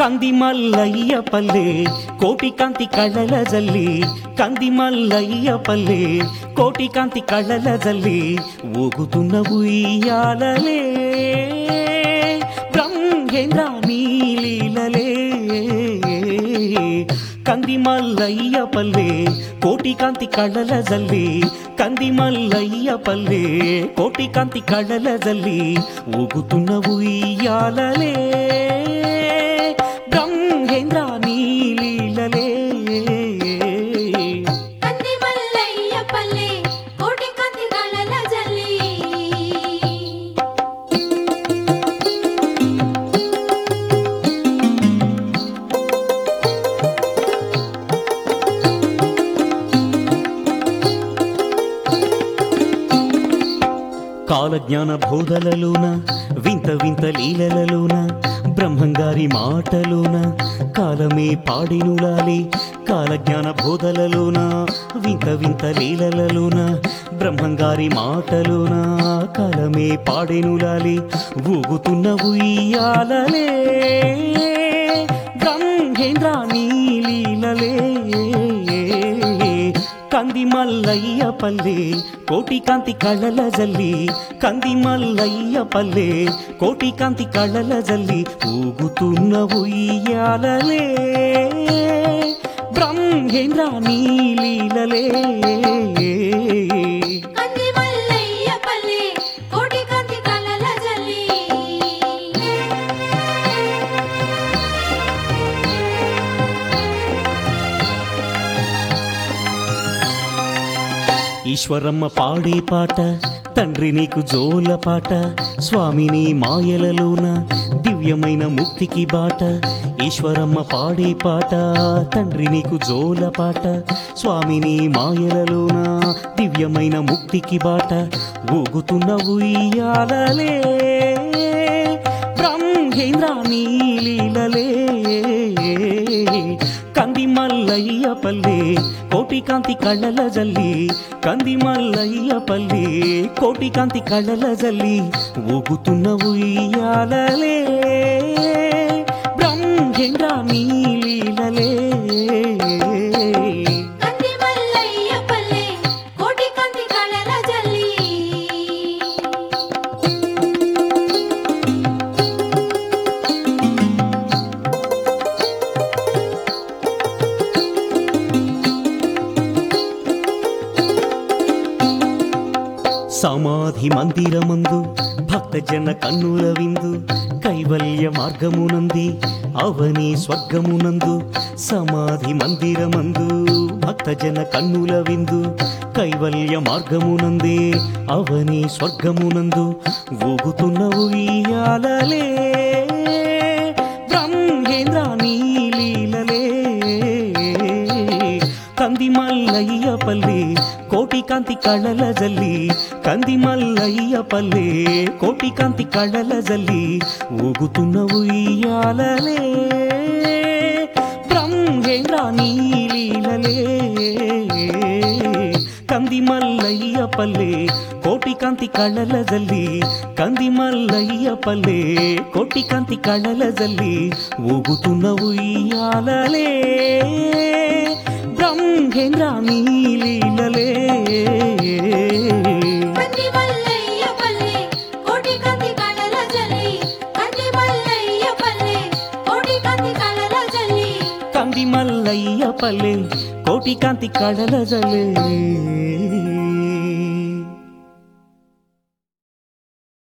కంది మల్లయ్య పల్లె కోటి కాంతి కళల జల్లి కంది మల్లయ్య పల్లె కోటి కాంతి కళల జల్లి ఊగుతున్న ఉయ్యాలలే బ్రహ్మేంద్ర నీలీలలే కంది మల్లయ్య పల్లె కోటి కాంతి కళల జల్లి కంది మల్లయ్య పల్లె కోటి కాంతి కళల జల్లి ఊగుతున్న ఉయ్యాలలే బ్రహ్మేంద్ర నీలీలలే కంది మల్లయ్య పల్లె కోటి కాంతి కళల జల్లి కాలజ్ఞాన బోధలలోన వింత వింత లీలలలోన బ్రహ్మంగారి మాటలోన కాలమే పాడినులాలి కాలజ్ఞాన బోధలలోన వింత వింత లీలలలోన బ్రహ్మంగారి మాటలోన కాలమే పాడినులాలి ఊగుతున్న ఉయ్యాలలే బ్రహ్మేంద్ర నీలీలలే కంది మల్లయ్య పల్లె కోటి కాంతి కళల జల్లి కంది మల్లయ్య పల్లె కోటి కాంతి కళల జల్లి ఊగుతున్న ఉయ్యాలలే బ్రహ్మేంద్ర నీలీలలే కంది మల్లయ్య పల్లె కోటి కాంతి కళల జల్లి ఈశ్వరమ్మ పాడే పాట తండ్రి నీకు జోల పాట స్వామిని మాయలలోన దివ్యమైన ముక్తికి బాట ఈశ్వరమ్మ పాడే పాట తండ్రి నీకు జోల పాట స్వామిని మాయలలోన దివ్యమైన ముక్తికి బాట ఊగుతున్న ఉయ్యాలలే బ్రహ్మేంద్ర నీలీలలే కంది మల్లయ్య పల్లె కోటి కాంతి కళల జల్లి కంది మల్లయ్య పల్లె కోటి కాంతి కళల జల్లి ఊగుతున్న ఉయ్యాలలే బ్రహ్మేంద్ర నీలీలలే కంది మల్లయ్య పల్లె కోటి కాంతి కళల జల్లి సమాధి మందిరమందు భక్తజన కన్నుల విందు కైవల్య మార్గమునంది అవని స్వర్గమునందు సమాధి మందిరమందు భక్తజన కన్నుల విందు కైవల్య మార్గమునందే అవని స్వర్గమునందు ఊగుతున్న ఉయ్యాలలే బ్రహ్మేంద్ర నీలీలలే కంది మల్లయ్య పల్లె కోటి కాంతి కళల జల్లి కంది మల్లయ్య పల్లె కోటి కాంతి కళల జల్లి ఊగుతున్న ఉయ్యాలలే బ్రహ్మేంద్ర నీలీలలే కంది మల్లయ్య పల్లె కోటి కాంతి కళల జల్లి కంది మల్లయ్య పల్లె కోటి కాంతి కళల జల్లి ఊగుతున్న ఉయ్యాలలే బ్రహ్మేంద్ర నీలీలలే కంది మల్లయ్య పల్లె కోటి కాంతి కళల జల్లి కంది మల్లయ్య పల్లె కోటి కాంతి కళల జల్లి కంది మల్లయ్య పల్లె కోటి కాంతి కళల జల్లి